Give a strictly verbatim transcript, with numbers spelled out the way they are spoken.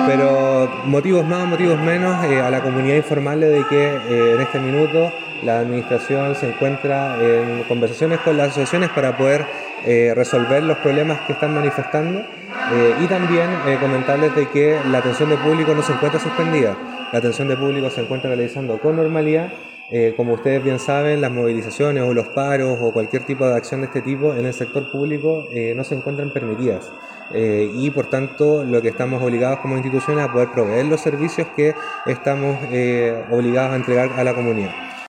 Pero motivos más, motivos menos, eh, a la comunidad informarle de que eh, en este minuto la administración se encuentra en conversaciones con las asociaciones para poder eh, resolver los problemas que están manifestando, eh, y también eh, comentarles de que la atención de público no se encuentra suspendida. La atención de público se encuentra realizando con normalidad. Eh, como ustedes bien saben, las movilizaciones o los paros o cualquier tipo de acción de este tipo en el sector público eh, no se encuentran permitidas. Eh, y por tanto lo que estamos obligados como instituciones a poder proveer los servicios que estamos eh, obligados a entregar a la comunidad.